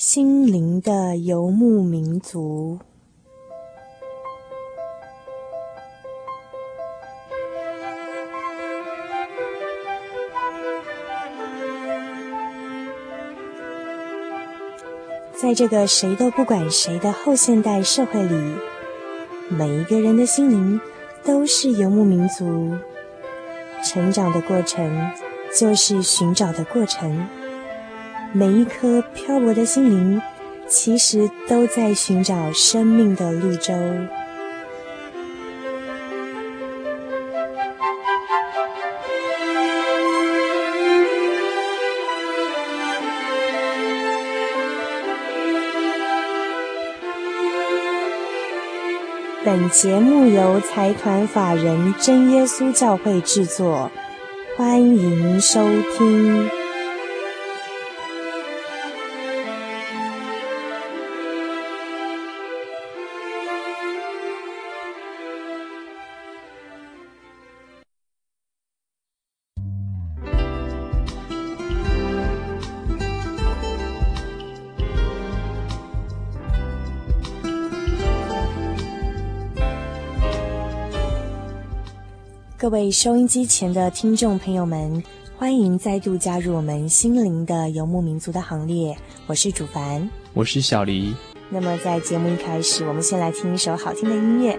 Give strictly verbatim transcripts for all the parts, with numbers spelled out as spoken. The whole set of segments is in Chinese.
心灵的游牧民族。在这个谁都不管谁的后现代社会里，每一个人的心灵都是游牧民族。成长的过程就是寻找的过程，每一颗漂泊的心灵其实都在寻找生命的绿洲。本节目由财团法人真耶稣教会制作，欢迎收听。各位收音机前的听众朋友们，欢迎再度加入我们心灵的游牧民族的行列，我是主凡， 我是小黎。 那么在节目一开始，我们先来听一首好听的音乐。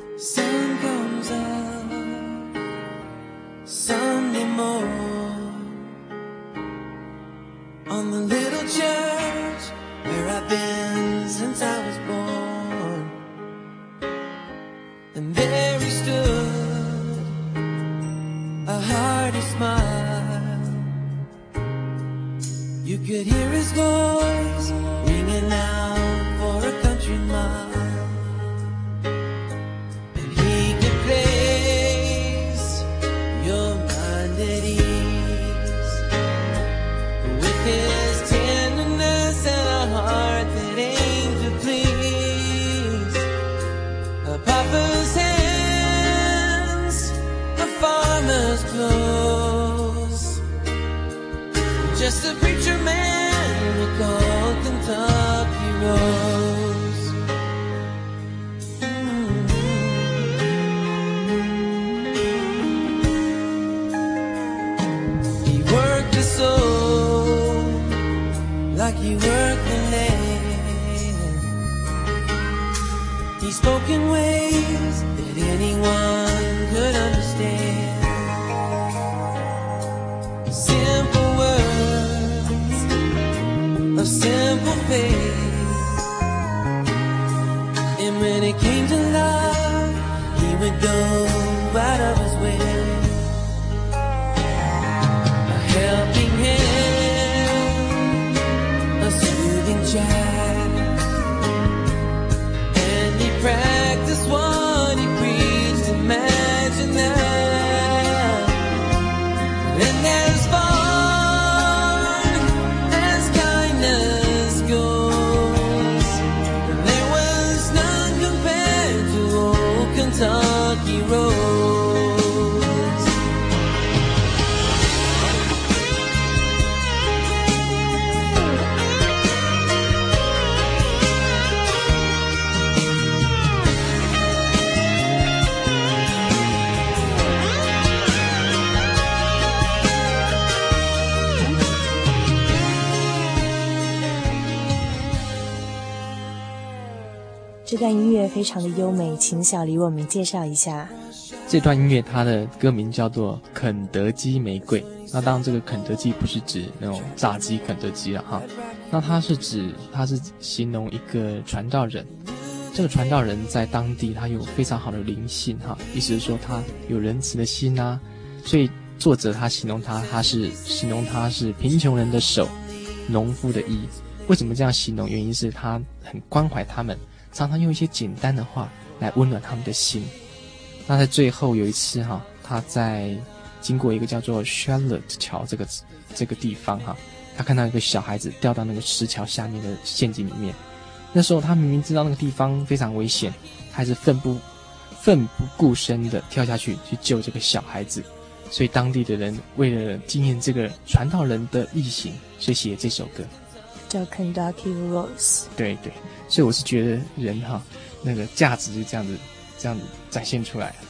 这段音乐非常的优美，请小黎为我们介绍一下。 这段音乐它的歌名叫做《肯德基玫瑰》，那当然这个肯德基不是指那种炸鸡肯德基了哈，那它是指它是形容一个传道人，这个传道人在当地他有非常好的灵性哈，意思是说他有仁慈的心啊，所以作者他形容他他是形容他是贫穷人的手，农夫的衣。为什么这样形容？原因是他很关怀他们，常常用一些简单的话来温暖他们的心。那在最后有一次哈，他在经过一个叫做 Charlotte 桥这个这个地方哈，他看到一个小孩子掉到那个石桥下面的陷阱里面。那时候他明明知道那个地方非常危险，他还是奋不奋不顾身的跳下去去救这个小孩子。所以当地的人为了纪念这个传道人的义行，所以写这首歌。 叫 Kentucky Rose。 对对，所以我是觉得人哈，那个价值就这样子这样子展现出来了。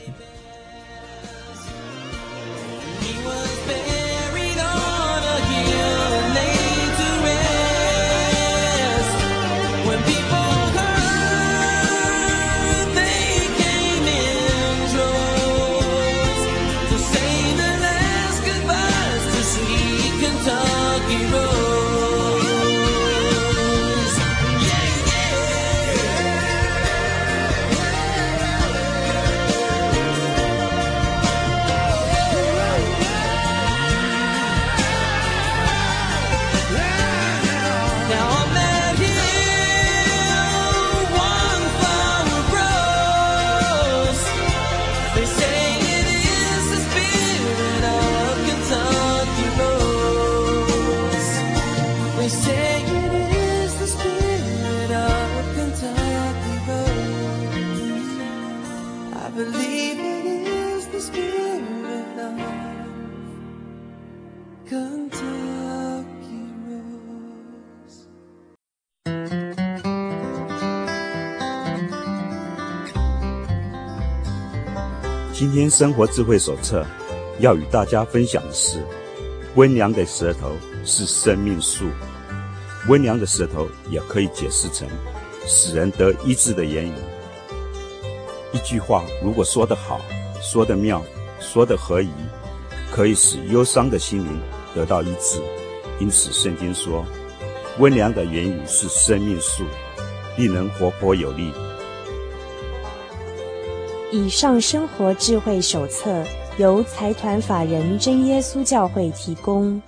今天生活智慧手册要与大家分享的是，温良的舌头是生命树。温良的舌头也可以解释成使人得医治的言语。一句话如果说得好，说得妙，说得合宜，可以使忧伤的心灵得到医治。因此圣经说，温良的言语是生命树，令人活泼有力。 以上生活智慧手册由财团法人真耶稣教会提供。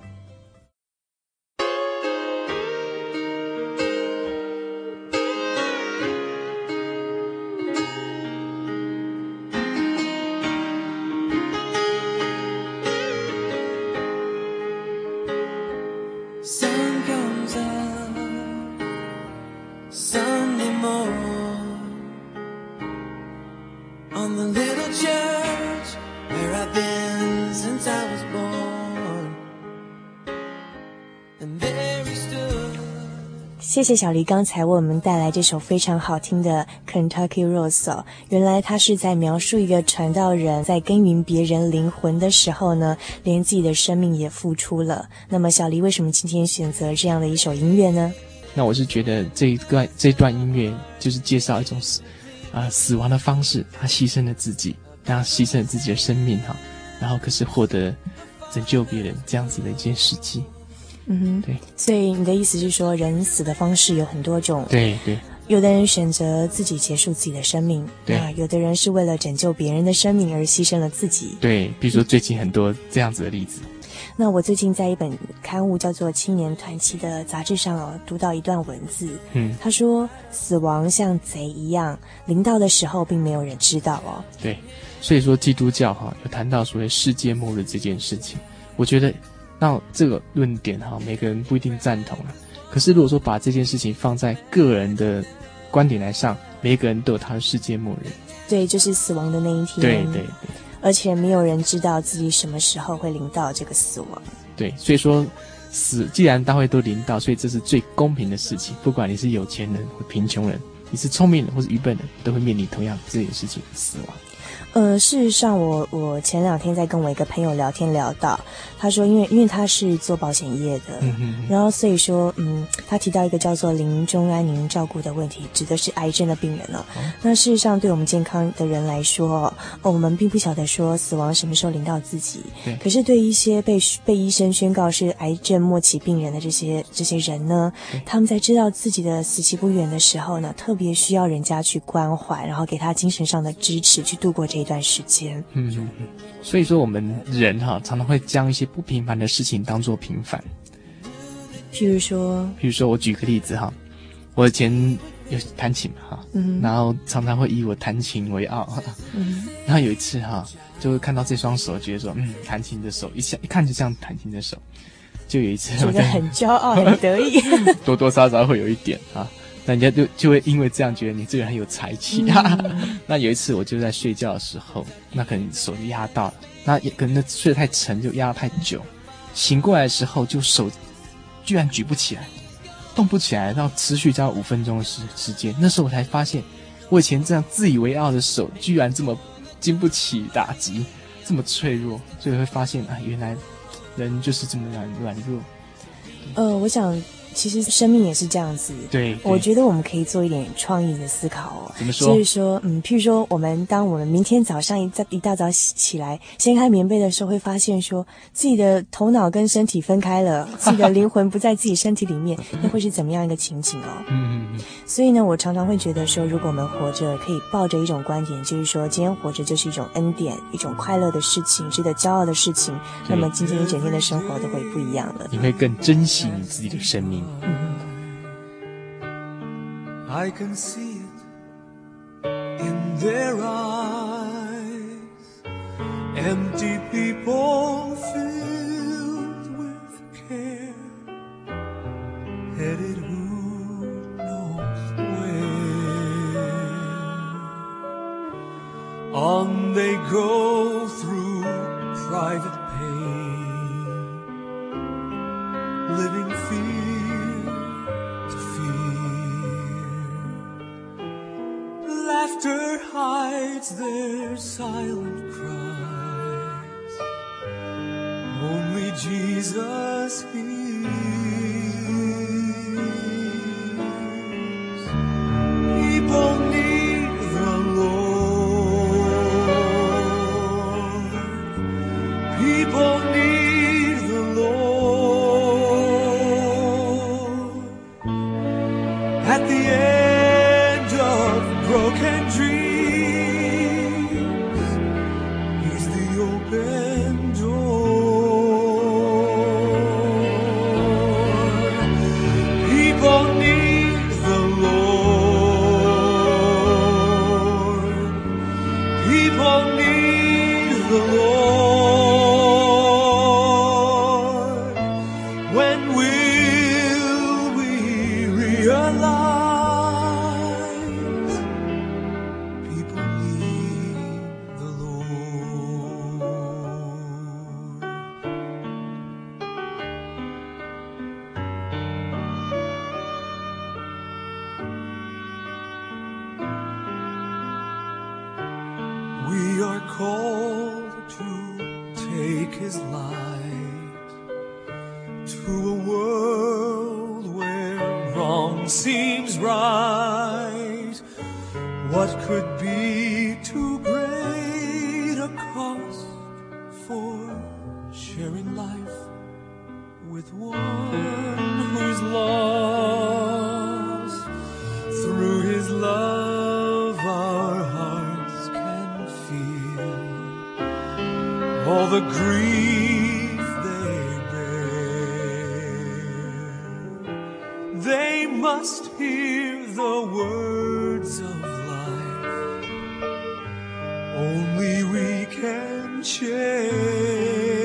谢谢小黎刚才为我们带来这首非常好听的 Kentucky Rose 哦，原来他是在描述一个传道人在耕耘别人灵魂的时候呢，连自己的生命也付出了。那么小黎为什么今天选择这样的一首音乐呢？ 那我是觉得这一段这段音乐就是介绍一种死啊、呃、死亡的方式，他牺牲了自己，他牺牲了自己的生命哈，然后可是获得拯救别人这样子的一件事迹。 嗯哼， 对， 所以你的意思是说，人死的方式有很多种。 对对， 有的人选择自己结束自己的生命， 对啊，有的人是为了拯救别人的生命而牺牲了自己。 对，比如说最近很多这样子的例子。 那我最近在一本刊物叫做《青年团契》的杂志上哦，读到一段文字， 嗯， 他说死亡像贼一样，临到的时候并没有人知道哦。 对，所以说基督教哈有谈到所谓世界末日这件事情，我觉得那这个论点哈，每个人不一定赞同啊。可是如果说把这件事情放在个人的观点来上，每个人都有他的世界末日。 对，就是死亡的那一天。 对对对。 而且没有人知道自己什么时候会临到这个死亡。 对，所以说死既然大会都临到，所以这是最公平的事情。不管你是有钱人或贫穷人，你是聪明人或是愚笨人，都会面临同样这件事情——死亡。 呃，事实上我，我我前两天在跟我一个朋友聊天聊到，他说，因为因为他是做保险业的， 嗯哼哼， 然后所以说，嗯，他提到一个叫做临终安宁照顾的问题，指的是癌症的病人哦。哦那事实上，对我们健康的人来说，哦，我们并不晓得说死亡什么时候临到自己。 对。 可是对一些被被医生宣告是癌症末期病人的这些这些人呢，他们在知道自己的死期不远的时候呢，特别需要人家去关怀，然后给他精神上的支持，去度过这一段时间。 嗯嗯嗯。所以说我们人哈常常会将一些不平凡的事情当作平凡。 譬如说， 譬如说我举个例子哈，我以前有弹琴嘛哈，嗯，然后常常会以我弹琴为傲，嗯，然后有一次哈，就会看到这双手，觉得说，嗯，弹琴的手一下一看就像弹琴的手，就有一次觉得很骄傲很得意， 多多少少会有一点啊。那人家就就会因为这样觉得你这个人很有才气。嗯、那有一次我就在睡觉的时候，那可能手就压到了，那也可能睡得太沉，就压得太久，醒过来的时候就手居然举不起来， 动不起来，到持续到五分钟的时时间。那时候我才发现，我以前这样自以为傲的手，居然这么经不起打击，这么脆弱。所以会发现啊，原来人就是这么软软弱。 呃，我想其实生命也是这样子。 对， 我觉得我们可以做一点创意的思考哦。 怎么说？ 就是说，嗯，譬如说，我们当我们明天早上一大一大早起来，掀开棉被的时候，会发现说自己的头脑跟身体分开了，自己的灵魂不在自己身体里面，那会是怎么样一个情景哦？ 嗯嗯嗯。 所以呢，我常常会觉得说，如果我们活着，可以抱着一种观点，就是说，今天活着就是一种恩典，一种快乐的事情，值得骄傲的事情。那么今天一整天的生活都会不一样了。 你会更珍惜你自己的生命。 嗯。 I can see it in their eyes, empty people filled with care, headed who knows where. On they go through private pain, living fear to fear. Laughter hides their silent cries. Only Jesus hears. People need the Lord. People need the Lord. At the end of broken dreams, He's the open door. People need the Lord. People need the Lord. When will we realize people need the Lord? We are called to take His light to a world where wrong seems right. What could be too great a cost for sharing life with one who's lost? Through His love our hearts can feel all the grief they bear. They must hear the words of life only we can share.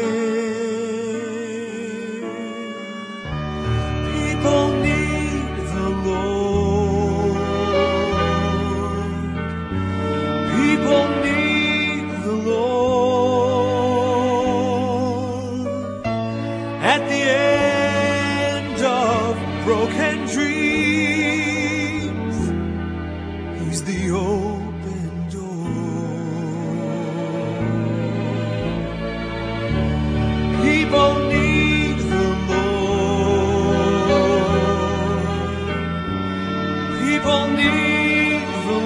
People need the Lord. People need the Lord. At the end of broken dreams, He's the open door. People need the Lord. People need the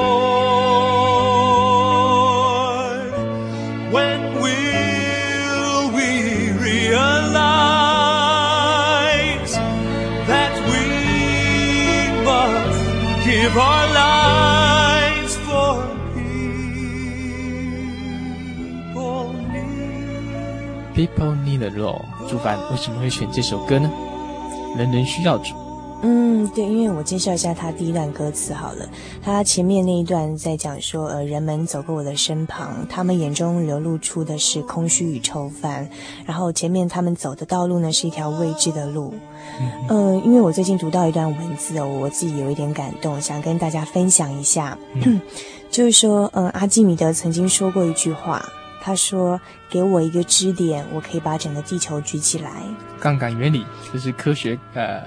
Lord. When will we realize that we must give our lives for people need? People need the Lord。朱凡为什么会选这首歌呢？人人需要主。 嗯，对，因为我介绍一下他第一段歌词好了。他前面那一段在讲说，呃，人们走过我的身旁，他们眼中流露出的是空虚与愁烦。然后前面他们走的道路呢，是一条未知的路。嗯、呃，因为我最近读到一段文字哦，我自己有一点感动，想跟大家分享一下。嗯、就是说，嗯、呃，阿基米德曾经说过一句话，他说：“给我一个支点，我可以把整个地球举起来。” 杠杆原理就是科学呃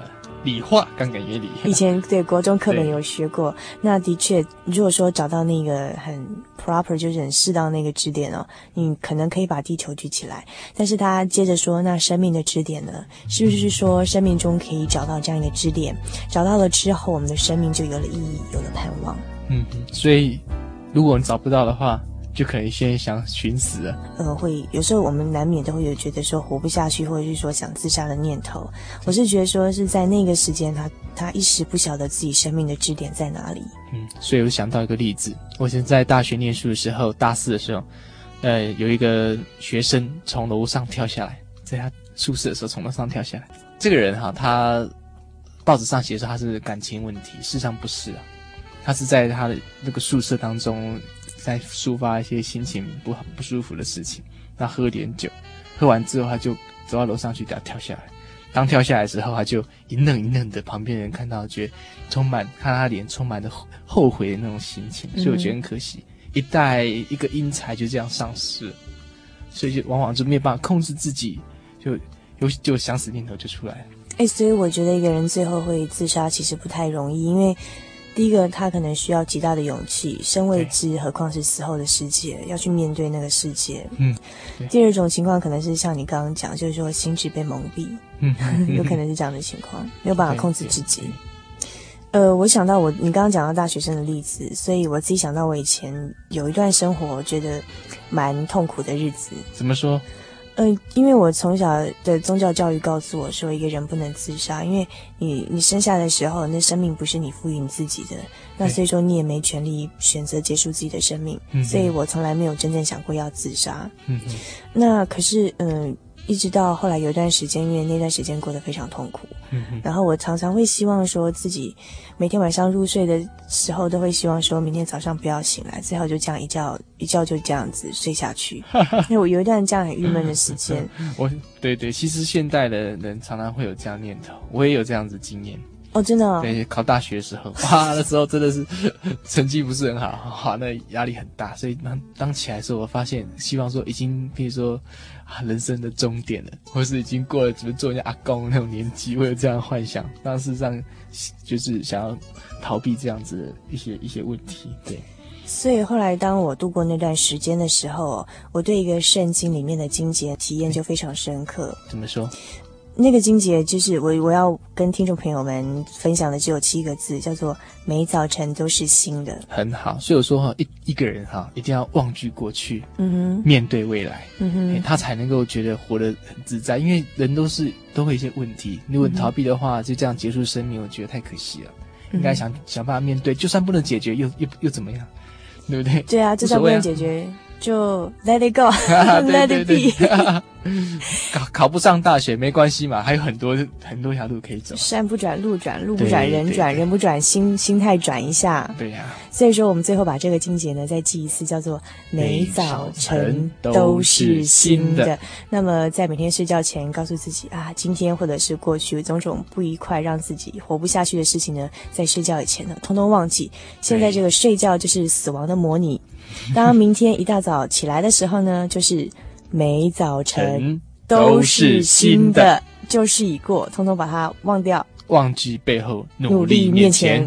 理化杠杆原理。 以前对国中课本有学过。那的确，如果说找到那个很 proper 就是很适当那个支点哦，你可能可以把地球举起来。但是他接着说，那生命的支点呢？是不是说生命中可以找到这样一个支点？找到了之后，我们的生命就有了意义，有了盼望。 嗯，所以如果你找不到的话，就可能先想寻死了。 呃，会有时候我们难免都会有觉得说活不下去，或者是说想自杀的念头。我是觉得说是在那个时间，他他一时不晓得自己生命的支点在哪里。 嗯，所以我想到一个例子，我以前在大学念书的时候，大四的时候，呃，有一个学生从楼上跳下来，在他宿舍的时候从楼上跳下来。这个人哈，他报纸上写说他是感情问题，事实上不是啊，他是在他的那个宿舍当中。在抒发一些心情不不舒服的事情，他喝点酒，喝完之后他就走到楼上去，给他跳下来。当跳下来的时候，他就一愣一愣的，旁边人看到觉得充满，看他脸充满了后悔的那种心情，所以我觉得很可惜，嗯、一代一个英才就这样丧失了，所以就往往就没有办法控制自己，就有就想死念头就出来了。 哎，所以我觉得一个人最后会自杀其实不太容易，因为。第一个，他可能需要极大的勇气，生未知，何况是死后的世界，要去面对那个世界。嗯。第二种情况可能是像你刚刚讲，就是说心智被蒙蔽，嗯，有可能是这样的情况，没有办法控制自己。呃，我想到我你刚刚讲到大学生的例子，所以我自己想到我以前有一段生活，我觉得蛮痛苦的日子。 怎么说？ 呃，因为我从小的宗教教育告诉我说，一个人不能自杀，因为你你生下的时候，那生命不是你赋予你自己的，那所以说你也没权利选择结束自己的生命，嗯、所以我从来没有真正想过要自杀。嗯，那可是嗯、呃，一直到后来有一段时间，因为那段时间过得非常痛苦，嗯，然后我常常会希望说自己每天晚上入睡的时候，都会希望说明天早上不要醒来，最后就这样一觉一觉就这样子睡下去。因为我有一段这样很郁闷的时间。 我对对，其实现代的人常常会有这样念头，我也有这样子经验。 哦，真的哦？ 对，考大学的时候，哇，那时候真的是成绩不是很好，哇，那压力很大，所以当当起来的时候，我发现希望说已经，比如说啊，人生的终点了，或是已经过了，只是做人家阿公那种年纪，会有这样的幻想。但事实上，就是想要逃避这样子的一些一些问题，对。 所以后来当我度过那段时间的时候，我对一个圣经里面的经节体验就非常深刻。 怎么说？ 那个经节就是我我要跟听众朋友们分享的只有七个字，叫做每早晨都是新的。很好，所以我说哈，一一个人哈，一定要忘记过去，嗯哼，面对未来，嗯哼，欸、他才能够觉得活得很自在。因为人都是都会有一些问题，如果你逃避的话，嗯、就这样结束生命，我觉得太可惜了。应该想、嗯、想办法面对，就算不能解决，又又又怎么样？对不对？ 对啊，就算不能解决。就 let it go， let it be 考考不上大学没关系嘛，还有很多很多条路可以走。 山不转路转，路不转人转，人不转心心态转一下。 对呀、啊。 所以说我们最后把这个经节呢再记一次，叫做每早晨都是新的。那么在每天睡觉前告诉自己啊，今天或者是过去种种不愉快让自己活不下去的事情呢，在睡觉以前呢通通忘记。现在这个睡觉就是死亡的模拟。当明天一大早起来的时候呢，就是每早晨都是新的，旧事已过，通通把它忘掉， 忘记背后，努力面前。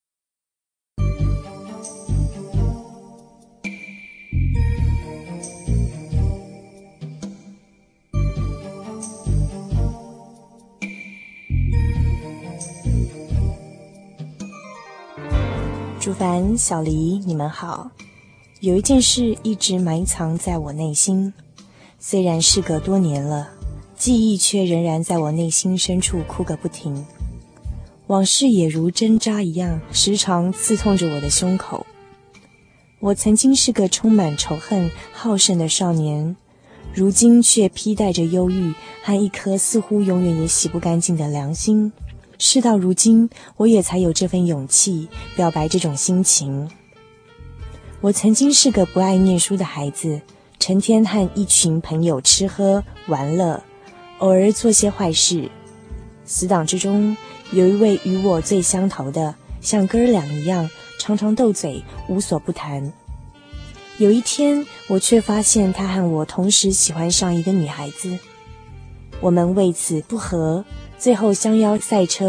主凡、小黎，你们好。有一件事一直埋藏在我内心，虽然事隔多年了，记忆却仍然在我内心深处哭个不停。往事也如针扎一样，时常刺痛着我的胸口。我曾经是个充满仇恨、好胜的少年，如今却披带着忧郁和一颗似乎永远也洗不干净的良心。事到如今，我也才有这份勇气表白这种心情。我曾经是个不爱念书的孩子，成天和一群朋友吃喝玩乐，偶尔做些坏事。死党之中，有一位与我最相投的，像哥俩一样，常常斗嘴，无所不谈。有一天，我却发现他和我同时喜欢上一个女孩子，我们为此不和，最后相邀赛车，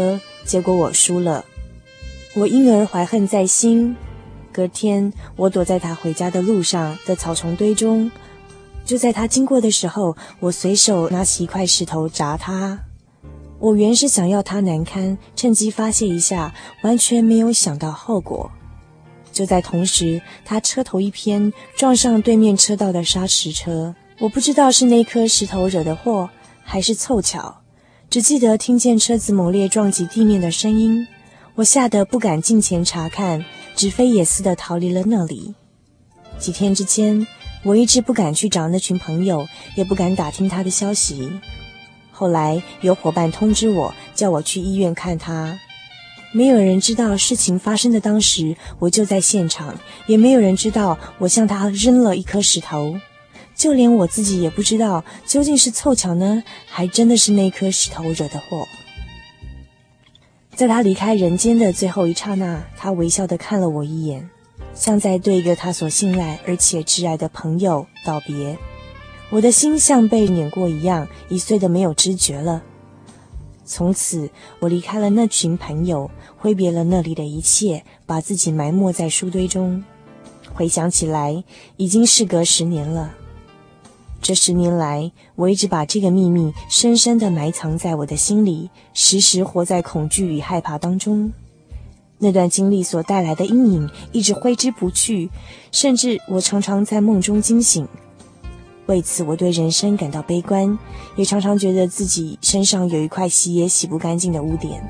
结果我输了，我因而怀恨在心。隔天，我躲在他回家的路上的草丛堆中，就在他经过的时候，我随手拿起一块石头砸他。我原是想要他难堪，趁机发泄一下，完全没有想到后果。就在同时，他车头一偏，撞上对面车道的砂石车。我不知道是那颗石头惹的祸，还是凑巧，只记得听见车子猛烈撞击地面的声音。我吓得不敢近前查看，只飞也似的逃离了那里。几天之间，我一直不敢去找那群朋友，也不敢打听他的消息。后来有伙伴通知我，叫我去医院看他。没有人知道事情发生的当时我就在现场，也没有人知道我向他扔了一颗石头，就连我自己也不知道究竟是凑巧呢，还真的是那颗石头惹的祸。在他离开人间的最后一刹那，他微笑地看了我一眼，像在对一个他所信赖而且挚爱的朋友道别。我的心像被碾过一样，一碎的没有知觉了。从此我离开了那群朋友，挥别了那里的一切，把自己埋没在书堆中。回想起来，已经事隔十年了。这十年来，我一直把这个秘密深深地埋藏在我的心里，时时活在恐惧与害怕当中。那段经历所带来的阴影一直挥之不去，甚至我常常在梦中惊醒。为此，我对人生感到悲观，也常常觉得自己身上有一块洗也洗不干净的污点。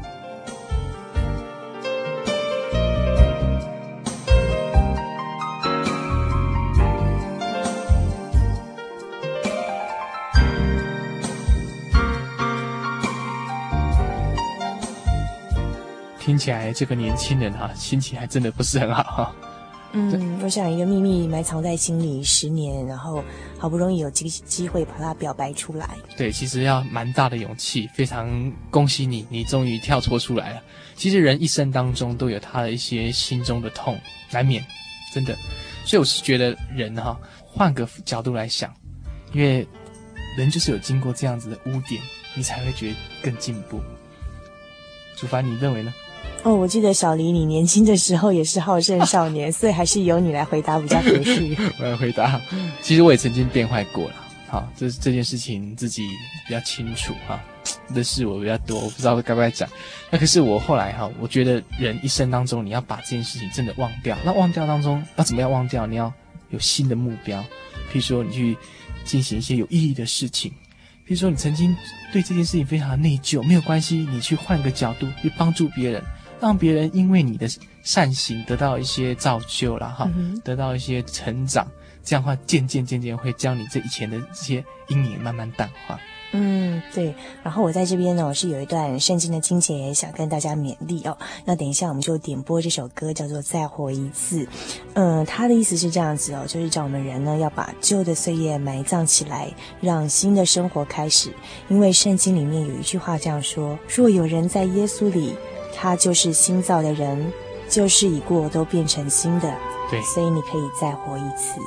听起来这个年轻人哈、啊，心情还真的不是很好哈。 嗯，我想一个秘密埋藏在心里十年，然后好不容易有机机会把它表白出来。 对，其实要蛮大的勇气，非常恭喜你，你终于跳脱出来了。其实人一生当中都有他的一些心中的痛，难免，真的。所以我是觉得人哈、啊，换个角度来想，因为人就是有经过这样子的污点，你才会觉得更进步。主凡，你认为呢？ 哦，我记得小黎你年轻的时候也是好胜少年，所以还是由你来回答比较合适。 我来回答，其实我也曾经变坏过了，好，这这件事情自己比较清楚哈，的事我比较多，我不知道该不该讲。那可是我后来哈，我觉得人一生当中你要把这件事情真的忘掉，那忘掉当中要怎么样忘掉？你要有新的目标，譬如说你去进行一些有意义的事情。比如说你曾经对这件事情非常的内疚，没有关系，你去换个角度去帮助别人，让别人因为你的善行得到一些造就啦哈、嗯，得到一些成长，这样的话渐渐渐渐会将你这以前的这些阴影慢慢淡化。 嗯，对。然后我在这边呢，我是有一段圣经的经节也想跟大家勉励哦。那等一下我们就点播这首歌，叫做《再活一次》。嗯，他的意思是这样子哦，就是叫我们人呢要把旧的岁月埋葬起来，让新的生活开始。因为圣经里面有一句话这样说：若有人在耶稣里，他就是新造的人，旧事已过，都变成新的。 对， 所以你可以再活一次。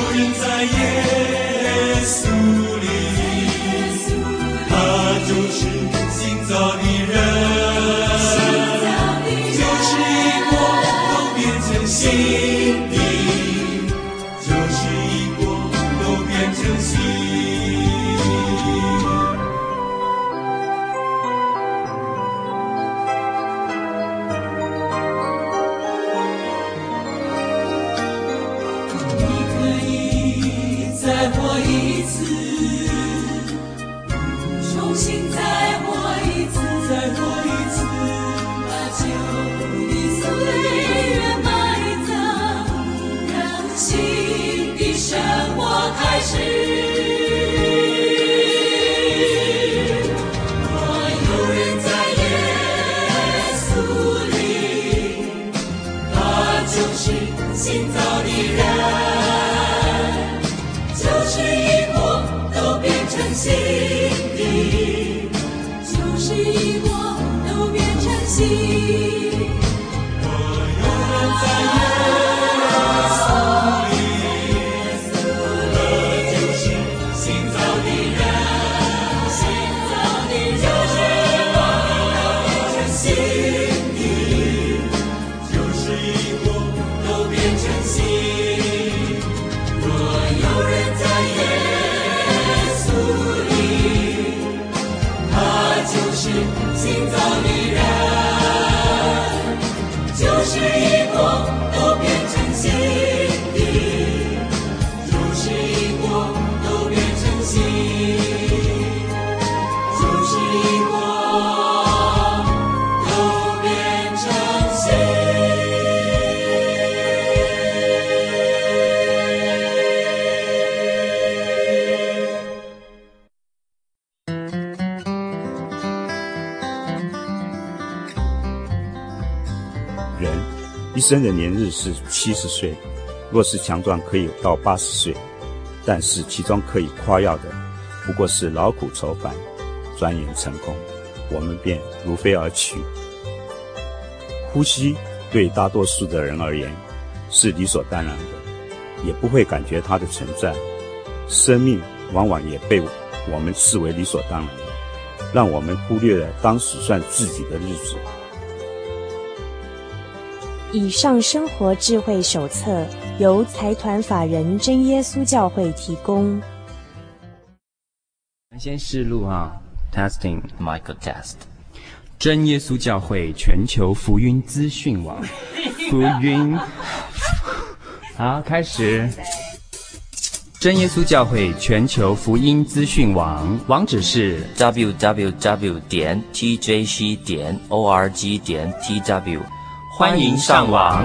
耶稣里，他就是一生的年日是七十岁，若是强壮可以到八十岁，但是其中可以夸耀的不过是劳苦愁烦，转眼成空，我们便如飞而去。呼吸对大多数的人而言是理所当然的，也不会感觉它的存在。生命往往也被我们视为理所当然的，让我们忽略了当数算自己的日子。 以上生活智慧手册由财团法人真耶稣教会提供。 先试录啊 ，testing Michael test。 真耶稣教会全球福音资讯网，福音，好，开始。真耶稣教会全球福音资讯网网址是 w w w 点 t j c 点 org 点 t w。欢迎上网。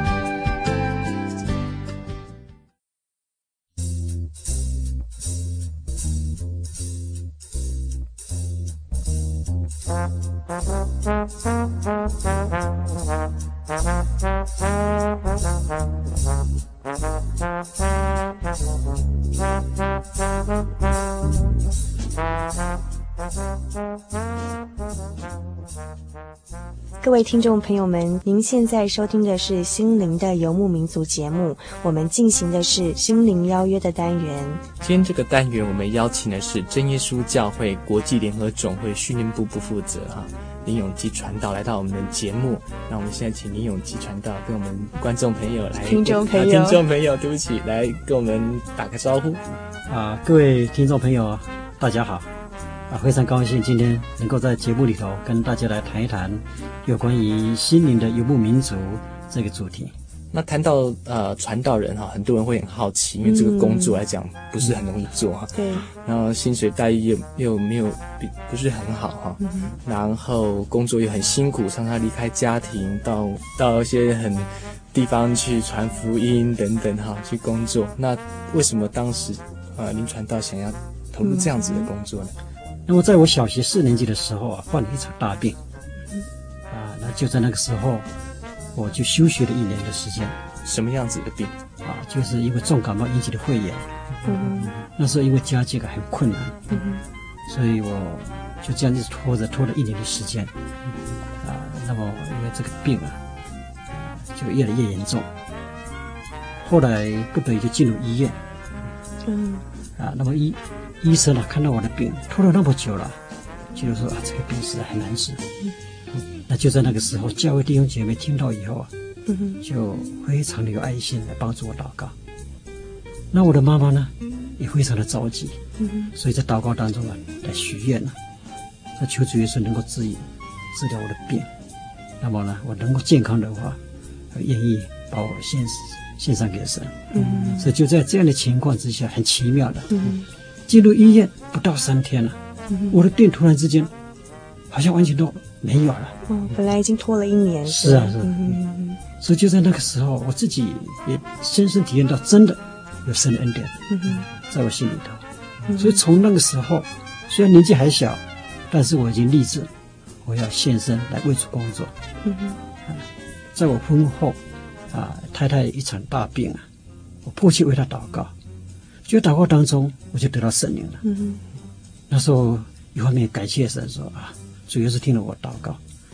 各位听众朋友们，您现在收听的是心灵的游牧民族节目，我们进行的是心灵邀约的单元。 今天这个单元我们邀请的是真耶稣教会国际联合总会训练部部负责哈林永基传道来到我们的节目。那我们现在请林永基传道跟我们观众朋友来听众朋友、 啊、听众朋友对不起来跟我们打个招呼啊，各位听众朋友大家好啊，非常高兴今天能够在节目里头跟大家来谈一谈有关于心灵的游牧民族这个主题。 那谈到呃传道人哈，很多人会很好奇，因为这个工作来讲不是很容易做哈、嗯。对。然后薪水待遇又又没有比不是很好哈、嗯，然后工作又很辛苦，常常离开家庭到到一些很地方去传福音等等哈，去工作。那为什么当时呃林传道想要投入这样子的工作呢？嗯、 那么在我小学四年级的时候啊，患了一场大病。啊，那就在那个时候，我就休学了一年的时间。 什么样子的病？ 啊，就是因为重感冒引起的肺炎。嗯，那时候因为家境很困难，嗯，所以我就这样子拖着拖了一年的时间。啊，那么因为这个病啊，就越来越严重。后来不得已就进入医院。嗯，啊，那么医医生啊看到我的病拖了那么久了，就说啊这个病实在很难治。嗯。那就在那个时候，教会弟兄姐妹听到以后啊，嗯、就非常的有爱心来帮助我祷告。那我的妈妈呢，也非常的着急，嗯、所以在祷告当中啊，来许愿了，说求主耶稣能够治愈治疗我的病。那么呢，我能够健康的话，愿意把我献献上给神。嗯，所以就在这样的情况之下，很奇妙的，嗯、进入医院不到三天了，嗯、我的病突然之间好像完全都没有了。 哦，本来已经拖了一年。 是啊，是啊。嗯，所以就在那个时候，我自己也深深体验到，真的有神的恩典，嗯、在我心里头。嗯、所以从那个时候，虽然年纪还小，但是我已经立志，我要献身来为主工作。嗯啊、在我婚后，啊，太太一场大病啊，我迫切为她祷告，就祷告当中，我就得到圣灵了。嗯，那时候一方面感谢神说啊。主要是听了我祷告，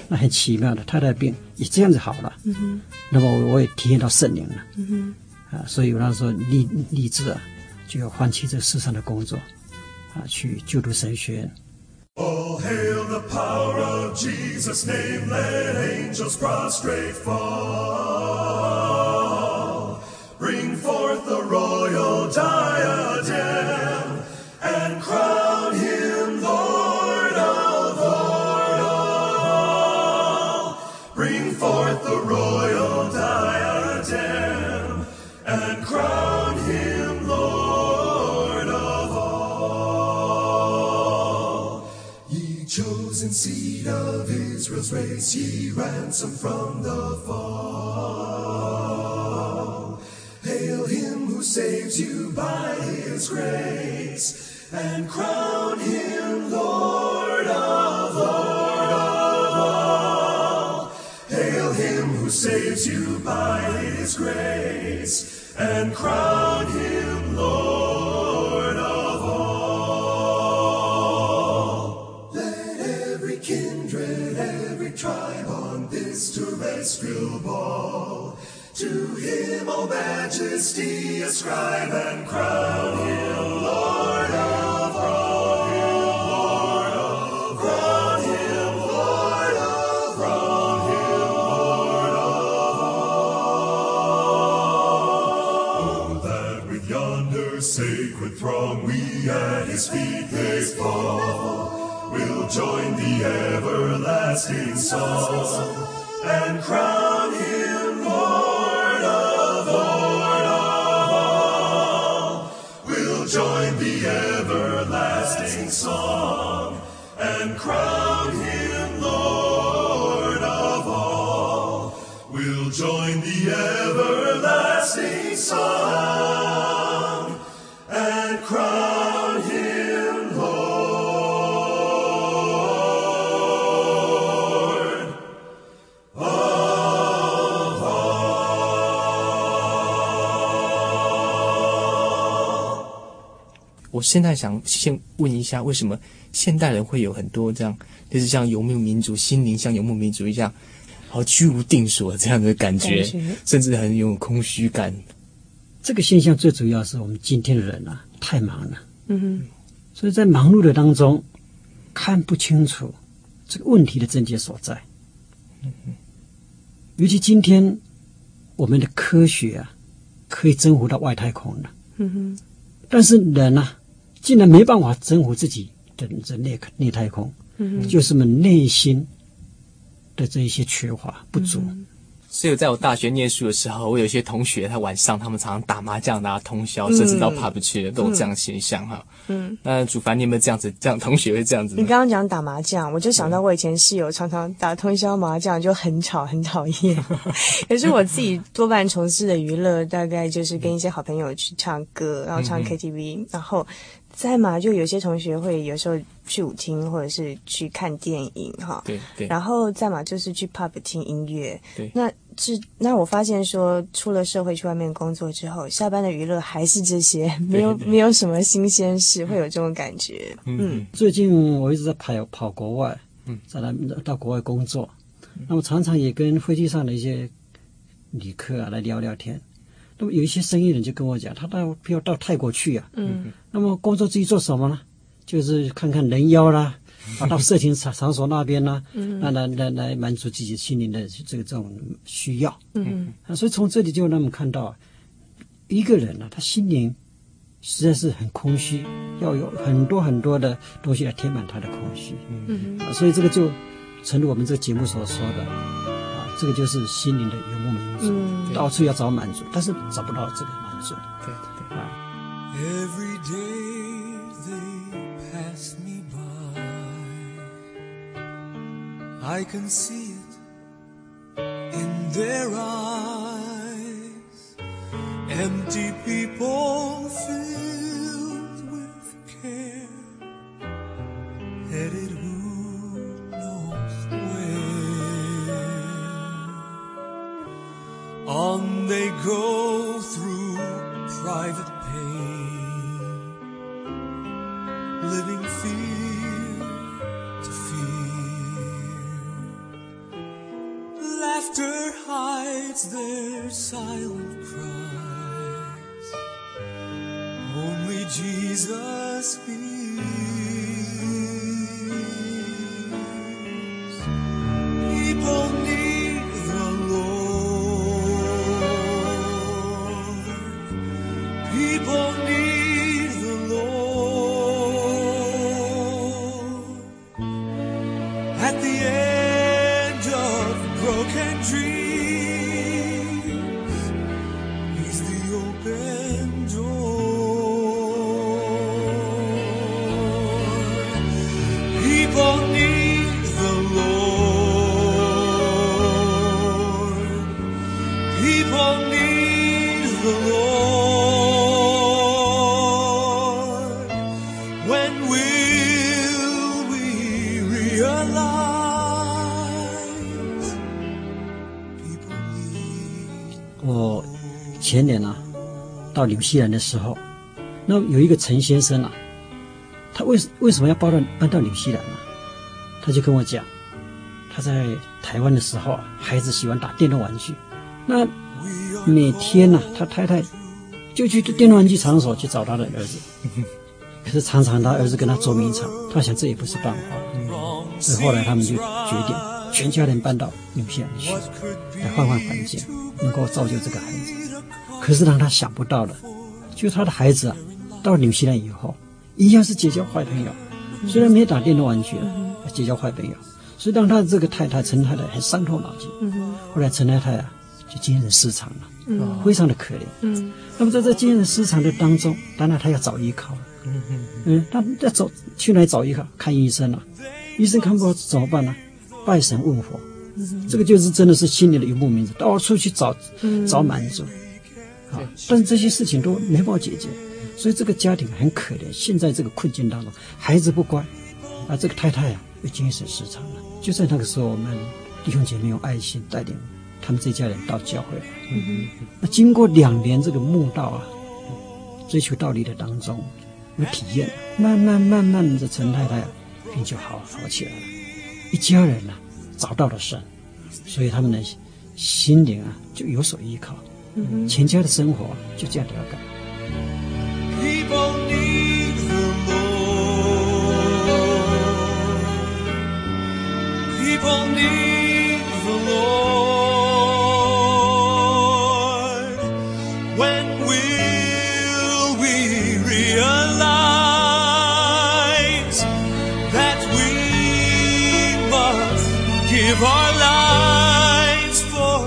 那很奇妙的，太太病也这样子好了。嗯哼，那么我也体验到圣灵了。嗯哼，啊，所以我那时候立立志啊，就要放弃这世上的工作，啊，去就读神学院。 Oh, hail the power of Jesus' name, let angels prostrate fall. Bring forth the royal diadem and crown him Lord of all. Bring forth the royal diadem and crown him Lord of all. Ye chosen seed of Israel's race, ye ransomed from the fall. Hail him who saves you by his grace, and crown him Lord of Lord of all. Hail him who saves you by his grace, and crown him Lord of all. Let every kindred, every tribe on this terrestrial ball to him, O majesty, ascribe and crown him Lord of all, him Lord of, crown him Lord of, crown him Lord of all. Oh, that with yonder sacred throng we at his feet may fall, we'll join the everlasting song and crown him Lord of Lord of all. We'll join the everlasting song and crown him Lord of all. We'll join the everlasting song and crown him Lord of all. 我现在想先问一下，为什么现代人会有很多这样，就是像游牧民族，心灵像游牧民族一样，好居无定所这样的感觉， 感觉甚至很有空虚感。 这个现象最主要是我们今天的人啊太忙了， 嗯哼， 所以在忙碌的当中看不清楚这个问题的症结所在。尤其今天我们的科学啊可以征服到外太空了， 嗯哼， 但是人啊竟然没办法征服自己的这内内太空， 嗯哼， 就是我们内心的这一些缺乏不足。 嗯所以在我大学念书的时候，我有一些同学，他晚上他们常常打麻将打通宵，甚至到 pub 去的，都有这样的现象哈。 嗯， 那主凡，你有没有这样子？这样同学会这样子吗？ 你刚刚讲打麻将，我就想到我以前室友常常打通宵麻将，就很吵很讨厌。可是我自己多半从事的娱乐，大概就是跟一些好朋友去唱歌，然后唱 K T V，、嗯、然后在嘛，就有些同学会有时候去舞厅或者是去看电影哈。 对对。 然后在嘛就是去 pub 听音乐。 对。 那是那我发现说，出了社会去外面工作之后，下班的娱乐还是这些，没有没有什么新鲜事，会有这种感觉。 嗯，最近我一直在跑跑国外，嗯，在那到国外工作，那么常常也跟飞机上的一些旅客啊来聊聊天。那么有一些生意人就跟我讲，他到譬如到泰国去啊，嗯，那么工作至于做什么呢？就是看看人妖啦。啊，到色情场场所那边呢、啊，嗯，那来来来满足自己心灵的这个这种需要，嗯，啊，所以从这里就让我们看到，一个人啊，他心灵实在是很空虚，要有很多很多的东西来填满他的空虚，嗯，啊，所以这个就诚如我们这个节目所说的，啊，这个就是心灵的游牧民族，嗯，到处要找满足，但是找不到这个满足， 对对啊。 Every day they pass me by, I can see it in their eyes. Empty people filled with care, headed who knows where. On they go through private pain, living fear to fear. laughter hides their silent cries. Only Jesus hears. People need the Lord. People need the Lord. At the end of broken dreams, He's the open door. People need the Lord. People need the Lord. When will we realize people need? 我前年啊，到纽西兰的时候，那有一个陈先生啊，他为为什么要搬到搬到纽西兰呢？他就跟我讲，他在台湾的时候啊，孩子喜欢打电动玩具，那每天呢、啊，他太太就去电动玩具场所去找他的儿子，可是常常他儿子跟他捉迷藏，他想这也不是办法，所以后来他们就决定全家人搬到纽西兰去，来换换环境，能够造就这个孩子。可是让他想不到的，就他的孩子啊，到了纽西兰以后，一样是结交坏朋友，虽然没有打电动玩具了，结交坏朋友，所以让他这个太太陈太太还伤透脑筋。后来陈太太啊，就精神失常了，嗯、非常的可怜。嗯，那么在这精神失常的当中，当然他要找依靠了。嗯嗯，他要找去哪里找依靠？看医生了、啊，医生看不好怎么办呢？拜神问佛。嗯、这个就是真的是心里的游牧民族，到处去找、嗯、找满足。啊，但是这些事情都没办法解决，所以这个家庭很可怜。现在这个困境当中，孩子不乖，啊，这个太太啊又精神失常了。就在那个时候，我们弟兄姐妹用爱心带领他们这家人到教会来。嗯、那经过两年这个慕道啊，追求道理的当中，有体验，慢慢慢慢的陈太太啊病就好好起来了，一家人啊找到了神，所以他们的心灵啊就有所依靠。全家的生活就这样调改。 People need the Lord. People need the Lord. When will we realize that we must give our lives for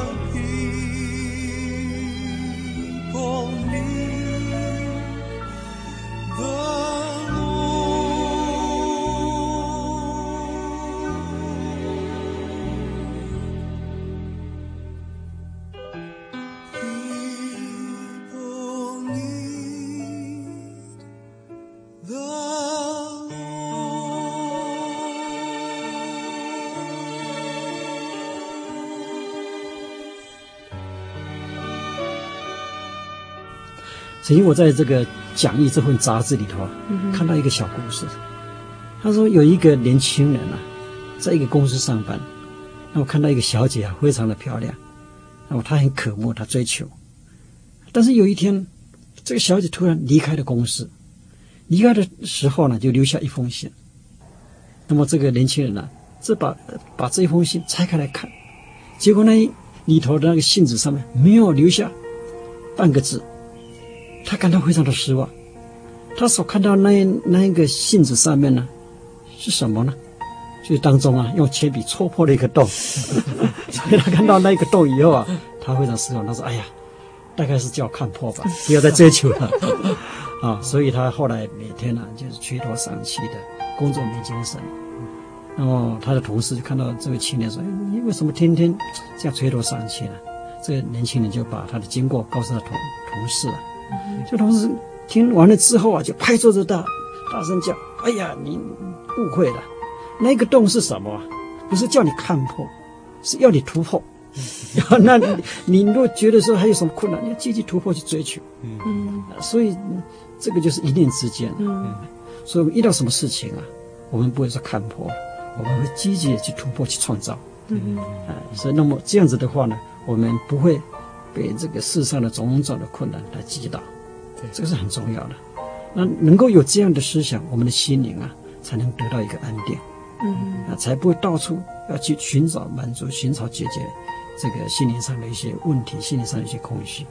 曾经我在这个讲义这份杂志里头啊，嗯、看到一个小故事。他说有一个年轻人啊，在一个公司上班，那我看到一个小姐啊，非常的漂亮，那么他很渴慕，他追求。但是有一天，这个小姐突然离开了公司，离开的时候呢，就留下一封信。那么这个年轻人呢、啊，这把把这一封信拆开来看，结果呢里头的那个信纸上面没有留下半个字。他感到非常的失望，他所看到那那一个信纸上面呢，是什么呢？就是当中啊，用铅笔戳破了一个洞，所以他看到那个洞以后啊，他非常失望。他说：“哎呀，大概是叫我看破吧，不要再追求了。”啊，所以他后来每天呢、啊，就是垂头丧气的，工作没精神。然后他的同事就看到这位青年说：“你为什么天天这样垂头丧气呢？”这个年轻人就把他的经过告诉他同同事啊。这同事听完了之后啊，就拍桌子大大声叫：“哎呀，你误会了，那个洞是什么啊？不是叫你看破，是要你突破。那你你如果觉得说还有什么困难，你要积极突破去追求。嗯，所以这个就是一念之间。嗯，所以我们遇到什么事情啊，我们不会说看破，我们会积极的去突破去创造。 嗯啊，所以那么这样子的话呢，我们不会被这个世上的种种的困难来击倒，对，这个是很重要的。那能够有这样的思想，我们的心灵啊，才能得到一个安定，嗯啊，才不会到处要去寻找满足、寻找解决这个心灵上的一些问题、心灵上的一些空虚。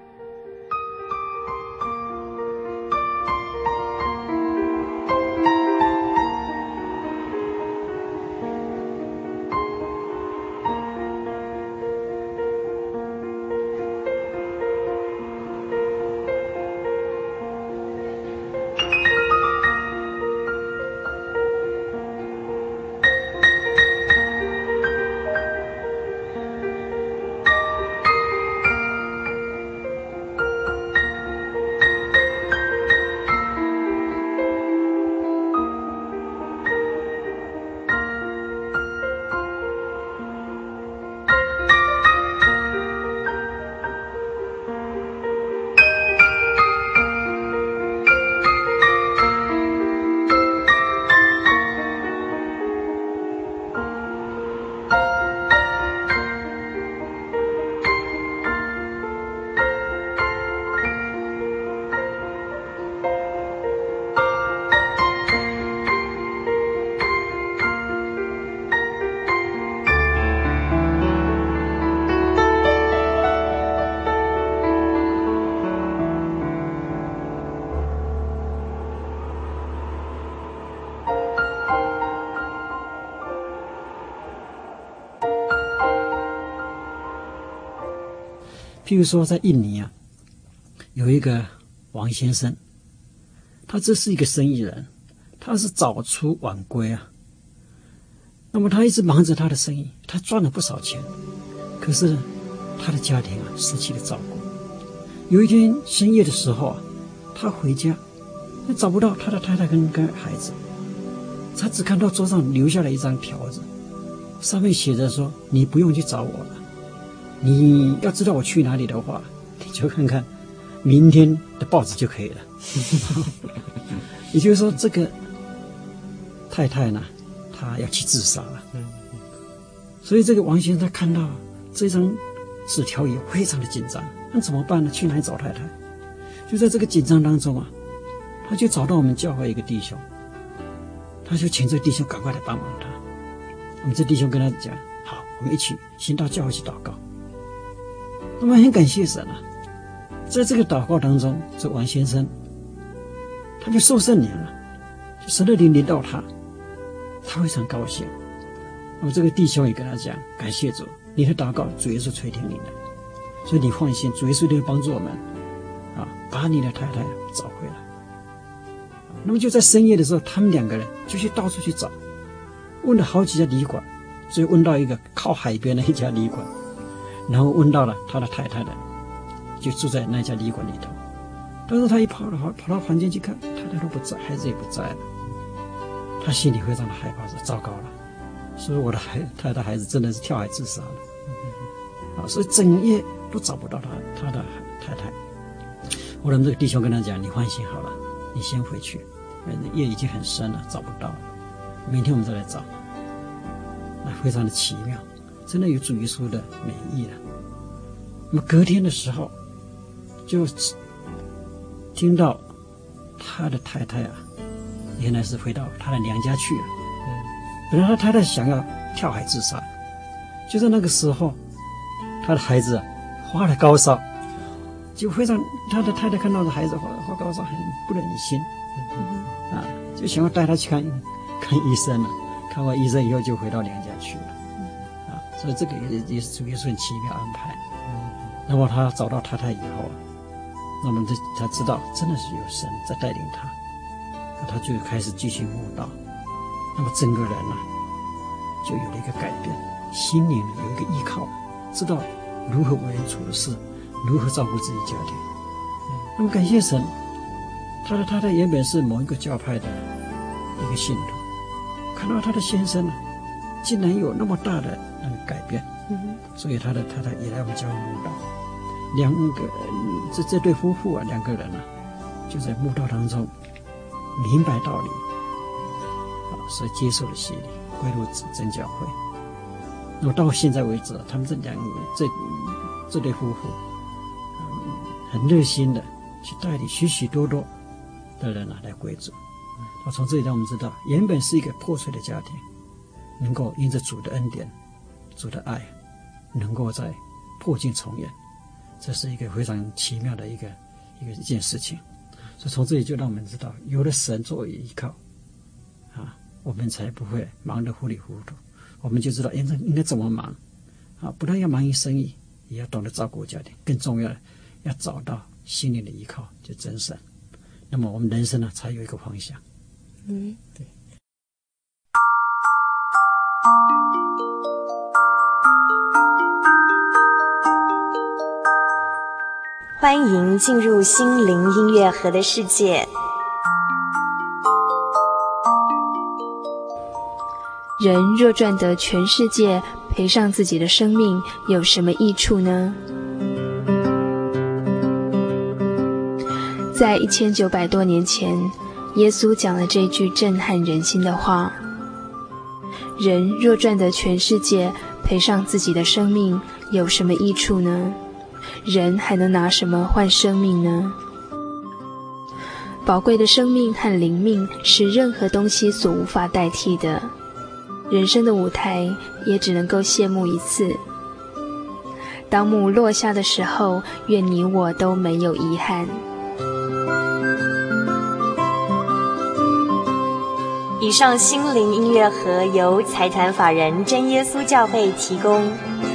譬如说在印尼啊，有一个王先生，他这是一个生意人，他是早出晚归啊。那么他一直忙着他的生意，他赚了不少钱，可是呢，他的家庭啊失去了照顾。有一天深夜的时候啊，他回家，他找不到他的太太跟跟孩子，他只看到桌上留下了一张条子，上面写着说：“你不用去找我了。你要知道我去哪里的话，你就看看明天的报纸就可以了。”也就是说，这个太太呢，她要去自杀了。所以这个王先生他看到这张纸条也非常的紧张，那怎么办呢？去哪里找太太？就在这个紧张当中啊，他就找到我们教会一个弟兄，他就请这个弟兄赶快来帮忙他。我们这弟兄跟他讲：“好，我们一起先到教会去祷告。”那么很感谢神啊，在这个祷告当中，这王先生他就受圣灵了，就神的灵临到他，他非常高兴。那么这个弟兄也跟他讲：“感谢主，你的祷告主耶稣垂听你的，所以你放心，主耶稣一定会帮助我们啊，把你的太太找回来。”那么就在深夜的时候，他们两个人就去到处去找，问了好几家旅馆，所以问到一个靠海边的一家旅馆。然后问到了他的太太的，就住在那家旅馆里头。但是他一跑到跑到房间去看，太太都不在，孩子也不在了。他心里非常的害怕，说：“糟糕了，所以我的孩太太孩子真的是跳海自杀了。”啊，所以整夜都找不到他他的太太。后来这个弟兄跟他讲：“你放心好了，你先回去，夜已经很深了，找不到了，明天我们再来找。”那非常的奇妙。真的有主耶稣的美意了。那么隔天的时候，就听到他的太太啊，原来是回到他的娘家去了。本来他太太想要跳海自杀，就在那个时候，他的孩子啊发了高烧，就非常他的太太看到的孩子发发高烧，很不忍心，啊，就想要带他去看看医生了。看完医生以后，就回到娘家去了。所以这个也也是主耶稣很奇妙安排。那么他找到太太以后啊，那么他知道真的是有神在带领他，那他就开始继续慕道。那么整个人呢、啊，就有了一个改变，心灵有一个依靠，知道如何为人处事，如何照顾自己家庭。那么感谢神，他的太太原本是某一个教派的一个信徒，看到他的先生呢、啊，竟然有那么大的那个改变，嗯、所以他的太太也来我们教会慕道。两个这这对夫妇啊，两个人啊，就在慕道当中明白道理，啊，所以接受了洗礼，归入真教会。 那么到现在为止，他们这两这这对夫妇、嗯、很热心的去带领许许多多的人啊来归主。那从这里让我们知道，原本是一个破碎的家庭，能够因着主的恩典、主的爱，能够再破镜重圆，这是一个非常奇妙的一个一个一件事情。所以从这里就让我们知道，有了神作为依靠啊，我们才不会忙得糊里糊涂。我们就知道应该应该怎么忙啊！不但要忙于生意，也要懂得照顾家庭。更重要的，要找到心灵的依靠，就真神。那么我们人生呢，才有一个方向。 嗯， 对。 欢迎进入心灵音乐盒的世界。 人若赚得全世界，赔上自己的生命，有什么益处呢？在一千九百多年前，耶稣讲了这句震撼人心的话：人若赚得全世界，赔上自己的生命，有什么益处呢？人还能拿什么换生命呢？宝贵的生命和灵命是任何东西所无法代替的。人生的舞台也只能够谢幕一次。当幕落下的时候，愿你我都没有遗憾。 以上心灵音乐盒由财团法人真耶稣教会提供。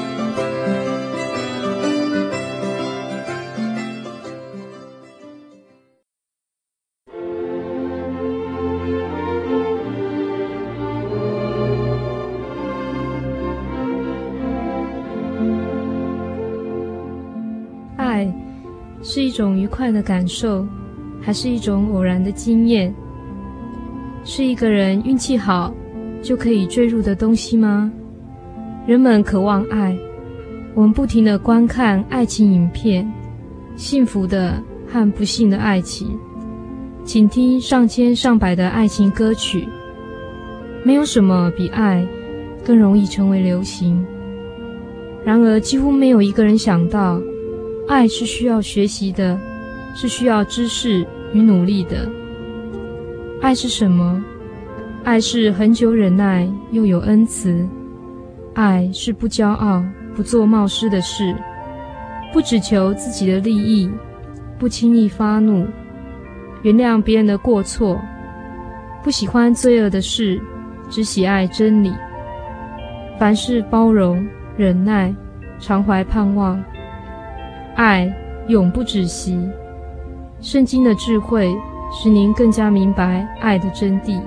是一种愉快的感受，还是一种偶然的经验？是一个人运气好就可以坠入的东西吗？人们渴望爱，我们不停地观看爱情影片，幸福的和不幸的爱情，请听上千上百的爱情歌曲。没有什么比爱更容易成为流行。然而几乎没有一个人想到，爱是需要学习的，是需要知识与努力的。爱是什么？爱是恒久忍耐，又有恩慈。爱是不骄傲，不做冒失的事，不只求自己的利益，不轻易发怒，原谅别人的过错，不喜欢罪恶的事，只喜爱真理。凡事包容、忍耐，常怀盼望。爱永不止息。圣经的智慧使您更加明白爱的真谛。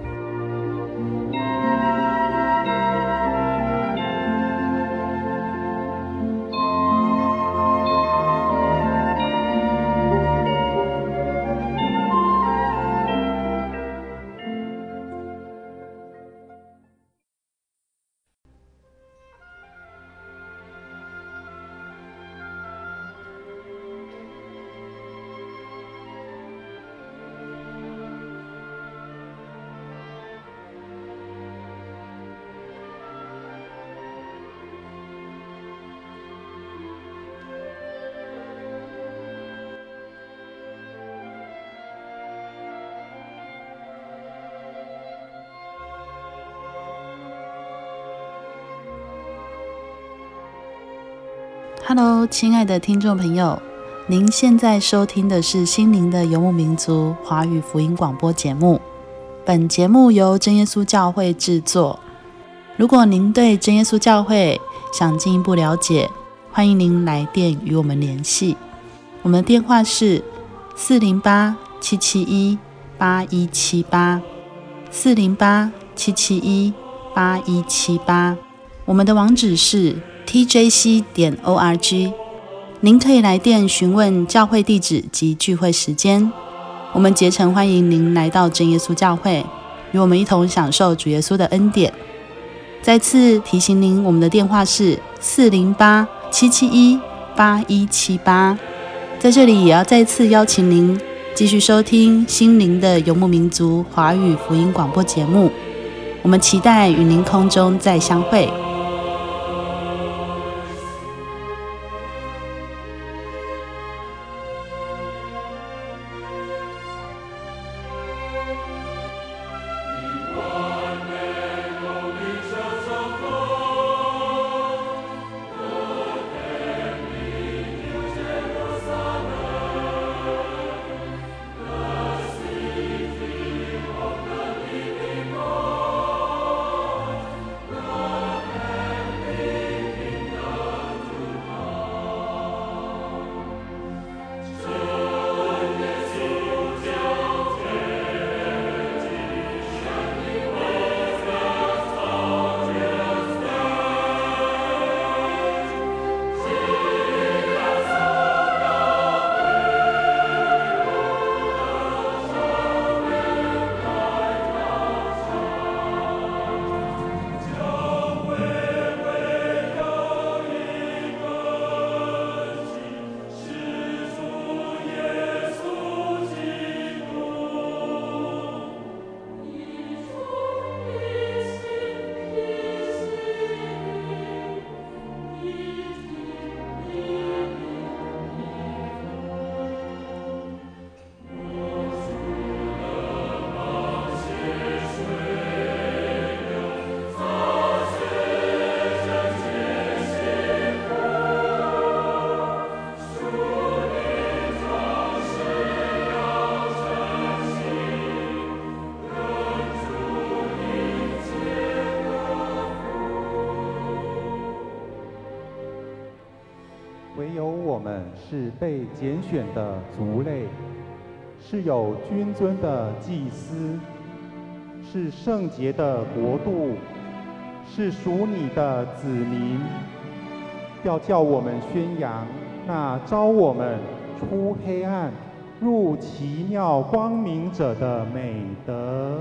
Hello， 亲爱的听众朋友，您现在收听的是心灵的游牧民族华语福音广播节目。本节目由真耶稣教会制作。如果您对真耶稣教会想进一步了解，欢迎您来电与我们联系。我们的电话是四零八七七一八一七八四零八七七一八一七八。我们的网址是 T J C 点 O R G， 您可以来电询问教会地址及聚会时间。我们竭诚欢迎您来到真耶稣教会，与我们一同享受主耶稣的恩典。再次提醒您，我们的电话是四零八七七一八一七八。在这里也要再次邀请您继续收听心灵的游牧民族华语福音广播节目，我们期待与您空中再相会。 唯有我们是被拣选的族类，是有君尊的祭司，是圣洁的国度，是属你的子民，要叫我们宣扬那召我们出黑暗入奇妙光明者的美德。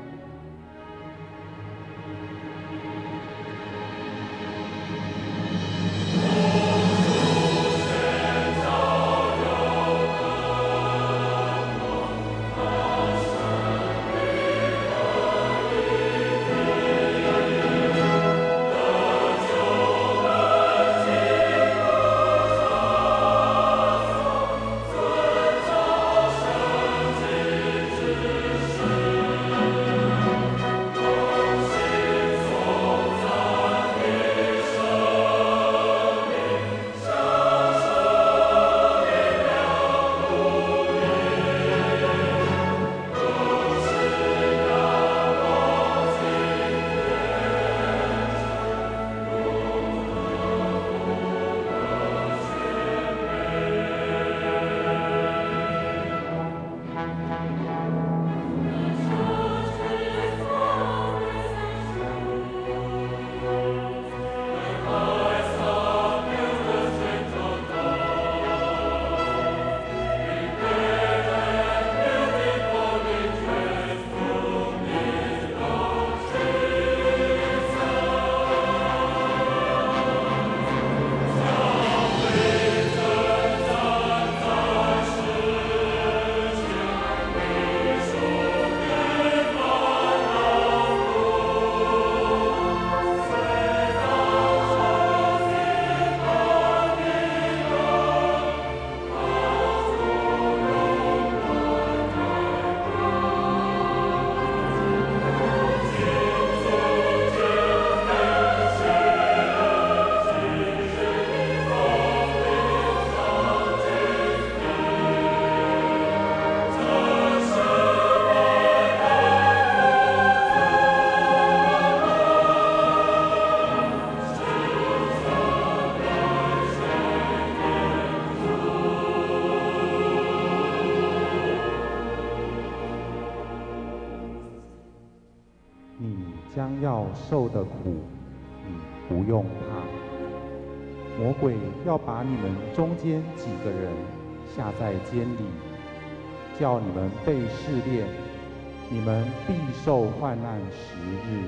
将要受的苦，你不用怕。魔鬼要把你们中间几个人下在监里，叫你们被试炼，你们必受患难十日。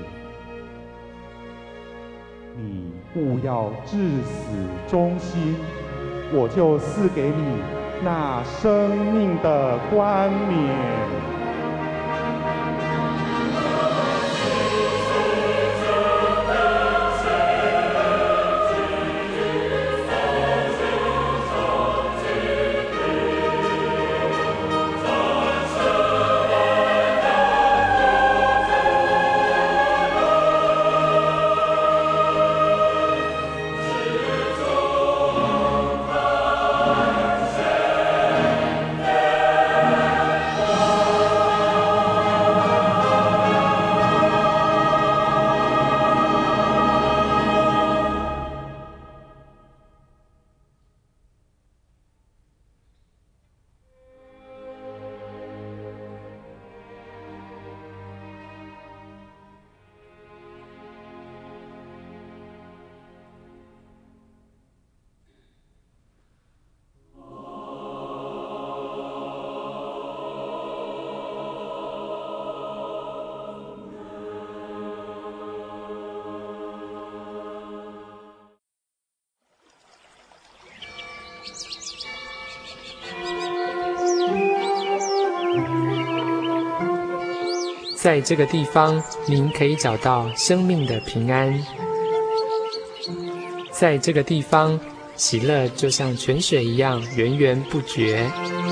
你务要至死忠心，我就赐给你那生命的冠冕。 在这个地方，您可以找到生命的平安。在这个地方，喜乐就像泉水一样源源不绝。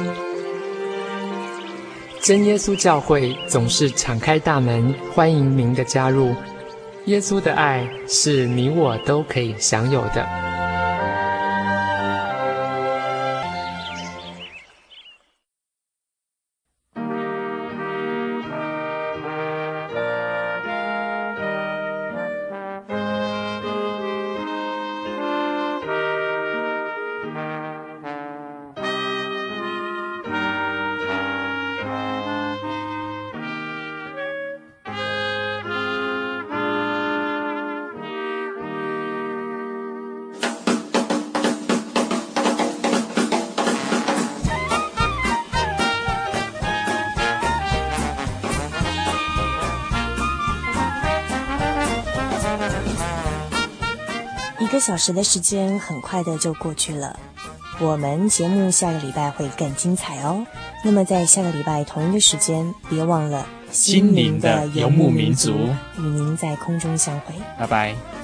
真耶稣教会总是敞开大门，欢迎您的加入。耶稣的爱是你我都可以享有的。 一个小时的时间很快的就过去了。我们节目下个礼拜会更精彩哦。那么在下个礼拜同一个时间，别忘了心灵的游牧民族， 与您在空中相会。 拜拜。